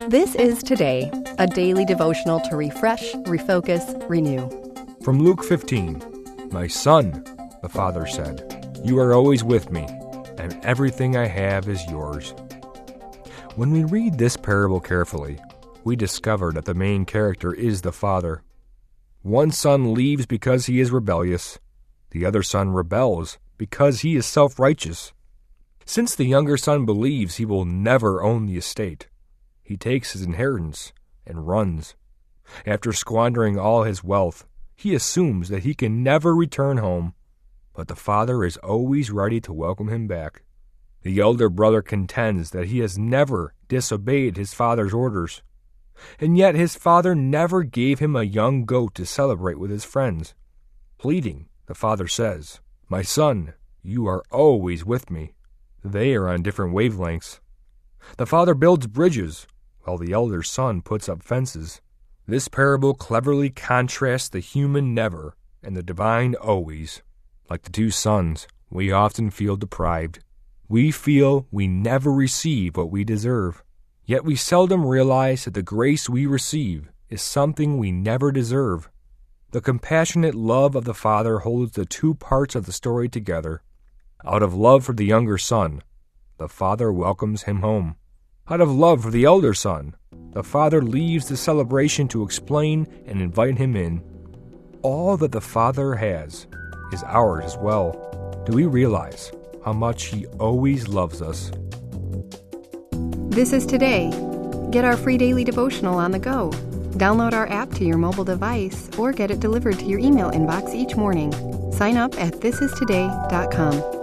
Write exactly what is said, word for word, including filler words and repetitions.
This is Today, a daily devotional to refresh, refocus, renew. From Luke fifteen, "My son," the father said, "you are always with me, and everything I have is yours." When we read this parable carefully, we discover that the main character is the father. One son leaves because he is rebellious. The other son rebels because he is self-righteous. Since the younger son believes he will never own the estate, he takes his inheritance and runs. After squandering all his wealth, he assumes that he can never return home, but the father is always ready to welcome him back. The elder brother contends that he has never disobeyed his father's orders, and yet his father never gave him a young goat to celebrate with his friends. Pleading, the father says, "My son, you are always with me." They are on different wavelengths. The father builds bridges, while the elder son puts up fences. This parable cleverly contrasts the human never and the divine always. Like the two sons, we often feel deprived. We feel we never receive what we deserve. Yet we seldom realize that the grace we receive is something we never deserve. The compassionate love of the father holds the two parts of the story together. Out of love for the younger son, the father welcomes him home. Out of love for the elder son, the father leaves the celebration to explain and invite him in. All that the father has is ours as well. Do we realize how much he always loves us? This is Today. Get our free daily devotional on the go. Download our app to your mobile device or get it delivered to your email inbox each morning. Sign up at this is today dot com.